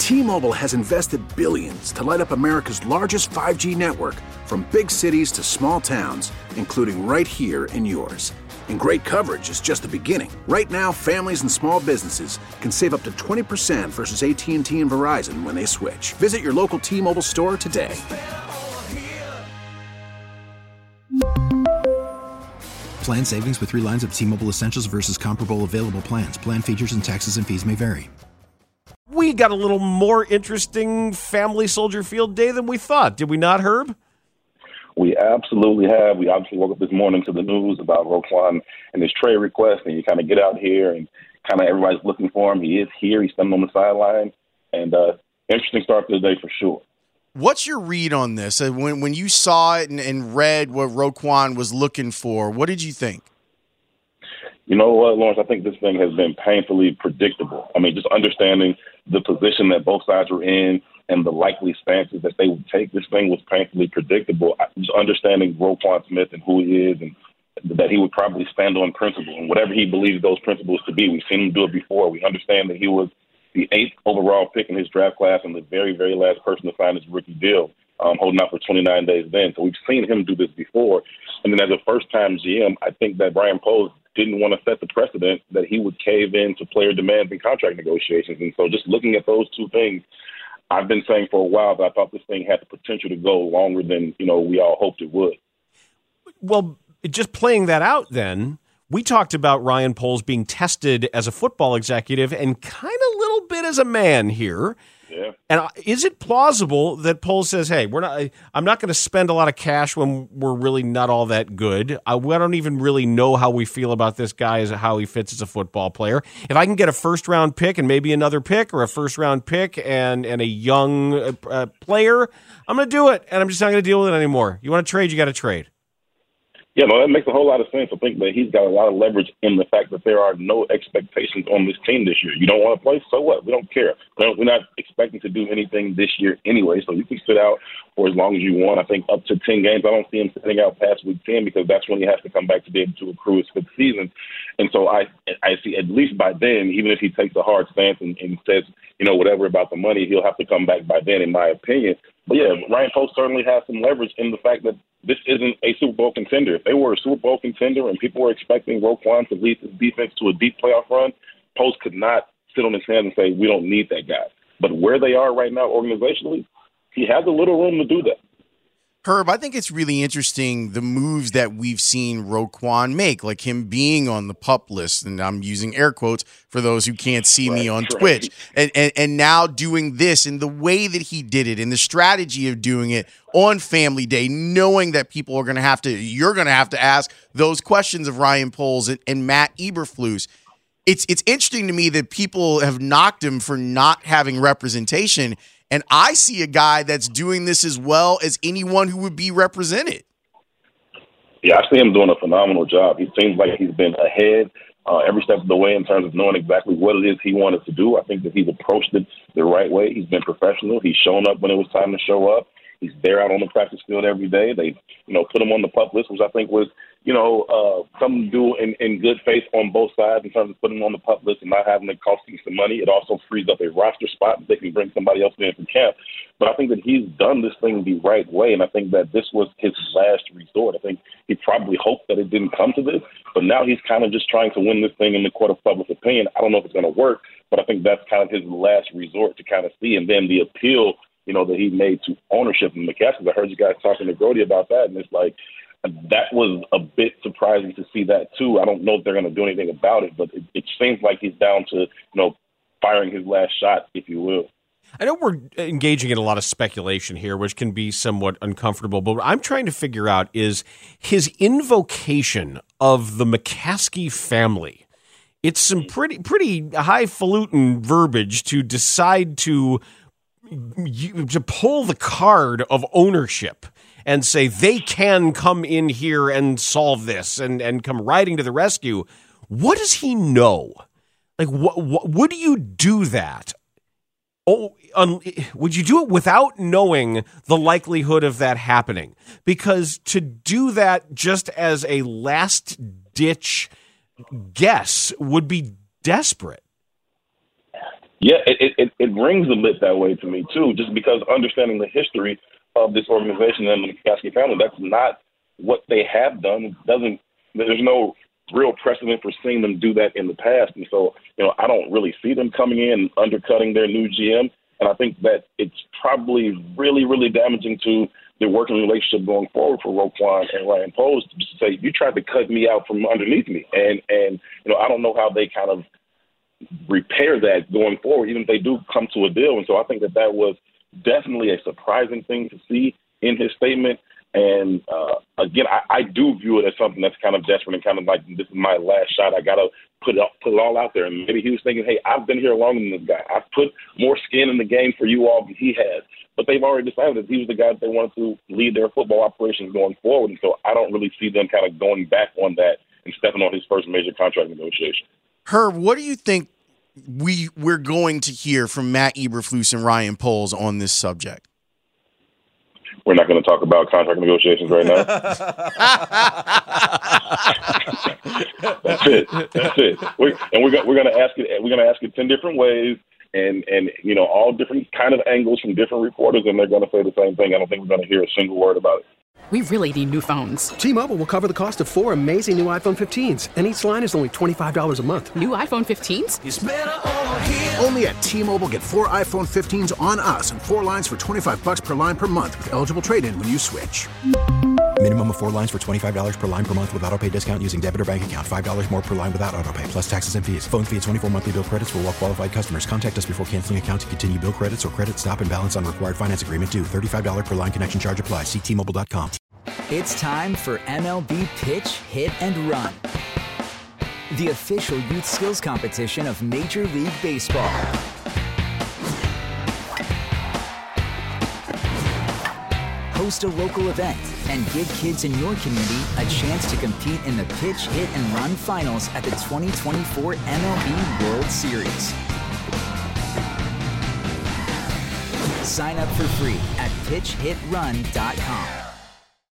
T-Mobile has invested billions to light up America's largest 5G network, from big cities to small towns, including right here in yours. And great coverage is just the beginning. Right now, families and small businesses can save up to 20% versus AT&T and Verizon when they switch. Visit your local T-Mobile store today. Plan savings with 3 lines of T-Mobile Essentials versus comparable available plans. Plan features and taxes and fees may vary. We got a little more interesting family Soldier Field day than we thought. Did we not, Herb? We absolutely have. We obviously woke up this morning to the news about Roquan and his trade request, and you kind of get out here and kind of everybody's looking for him. He is here. He's standing on the sideline, and interesting start to the day for sure. What's your read on this? When you saw it and read what Roquan was looking for, what did you think? You know what, Lawrence, I think this thing has been painfully predictable. I mean, just understanding the position that both sides were in and the likely stances that they would take, this thing was painfully predictable. Just understanding Roquan Smith and who he is, and that he would probably stand on principle and whatever he believes those principles to be. We've seen him do it before. We understand that he was the 8th overall pick in his draft class and the very, very last person to sign his rookie deal, holding out for 29 days then. So we've seen him do this before. And then as a first-time GM, I think that Brian Poles didn't want to set the precedent that he would cave in to player demands and contract negotiations. And so just looking at those two things, I've been saying for a while that I thought this thing had the potential to go longer than, we all hoped it would. Well, just playing that out then, we talked about Ryan Poles being tested as a football executive and kind of a little bit as a man here. Yeah. And is it plausible that Poles says, hey, I'm not going to spend a lot of cash when we're really not all that good. I don't even really know how we feel about this guy, as how he fits as a football player. If I can get a first-round pick and maybe another pick, or a first-round pick and a young player, I'm going to do it, and I'm just not going to deal with it anymore. You want to trade, you got to trade. Yeah, no, that makes a whole lot of sense. I think that he's got a lot of leverage in the fact that there are no expectations on this team this year. You don't want to play? So what? We don't care. We're not expecting to do anything this year anyway, so you can sit out for as long as you want. I think up to 10 games. I don't see him sitting out past week 10 because that's when he has to come back to be able to accrue his 5th season. And so I see at least by then, even if he takes a hard stance and says, whatever about the money, he'll have to come back by then, in my opinion. But yeah, Ryan Poles certainly has some leverage in the fact that this isn't a Super Bowl contender. If they were a Super Bowl contender and people were expecting Roquan to lead this defense to a deep playoff run, Poles could not sit on his hands and say, we don't need that guy. But where they are right now organizationally, he has a little room to do that. Herb, I think it's really interesting the moves that we've seen Roquan make, like him being on the PUP list, and I'm using air quotes for those who can't see me on Twitch, and now doing this and the way that he did it and the strategy of doing it on Family Day, knowing that people are you're going to have to ask those questions of Ryan Poles and Matt Eberflus. It's interesting to me that people have knocked him for not having representation. And I see a guy that's doing this as well as anyone who would be represented. Yeah, I see him doing a phenomenal job. He seems like he's been ahead every step of the way in terms of knowing exactly what it is he wanted to do. I think that he's approached it the right way. He's been professional. He's shown up when it was time to show up. He's there out on the practice field every day. They, put him on the PUP list, which I think was, something to do in good faith on both sides in terms of putting him on the PUP list and not having it cost you some money. It also frees up a roster spot that they can bring somebody else in from camp. But I think that he's done this thing the right way, and I think that this was his last resort. I think he probably hoped that it didn't come to this, but now he's kind of just trying to win this thing in the court of public opinion. I don't know if it's going to work, but I think that's kind of his last resort to kind of see. And then the appeal, that he made to ownership and McCaskey. I heard you guys talking to Grody about that, and it's like, that was a bit surprising to see that too. I don't know if they're going to do anything about it, but it seems like he's down to, firing his last shot, if you will. I know we're engaging in a lot of speculation here, which can be somewhat uncomfortable, but what I'm trying to figure out is his invocation of the McCaskey family. It's some pretty highfalutin verbiage to decide to pull the card of ownership and say they can come in here and solve this and come riding to the rescue. What does he know? Like, what would you do that? Would you do it without knowing the likelihood of that happening? Because to do that just as a last-ditch guess would be desperate. Yeah, it rings a bit that way to me, too, just because understanding the history of this organization and the McCaskey family, that's not what they have done. There's no real precedent for seeing them do that in the past. And so, I don't really see them coming in and undercutting their new GM. And I think that it's probably really, really damaging to their working relationship going forward for Roquan and Ryan Poles to say, you tried to cut me out from underneath me. And I don't know how they kind of repair that going forward, even if they do come to a deal. And so I think that was definitely a surprising thing to see in his statement. And again, I do view it as something that's kind of desperate and kind of like, this is my last shot. I got to put it all out there. And maybe he was thinking, hey, I've been here longer than this guy. I've put more skin in the game for you all than he has. But they've already decided that he was the guy that they wanted to lead their football operations going forward. And so I don't really see them kind of going back on that and stepping on his first major contract negotiation. Herb, what do you think we're going to hear from Matt Eberflus and Ryan Poles on this subject? We're not going to talk about contract negotiations right now. That's it. We're going to ask it. We're going to ask it 10 different ways, and all different kind of angles from different reporters, and they're going to say the same thing. I don't think we're going to hear a single word about it. We really need new phones. T-Mobile will cover the cost of 4 amazing new iPhone 15s, and each line is only $25 a month. New iPhone 15s? It's better over here. Only at T-Mobile, get 4 iPhone 15s on us and 4 lines for $25 per line per month with eligible trade-in when you switch. Minimum of 4 lines for $25 per line per month with autopay discount using debit or bank account. $5 more per line without autopay, plus taxes and fees. Phone fee at 24 monthly bill credits for well-qualified customers. Contact us before canceling account to continue bill credits or credit stop and balance on required finance agreement due. $35 per line connection charge applies. See T-Mobile.com. It's time for MLB Pitch, Hit, and Run, the official youth skills competition of Major League Baseball. Host a local event and give kids in your community a chance to compete in the Pitch, Hit, and Run finals at the 2024 MLB World Series. Sign up for free at pitchhitrun.com.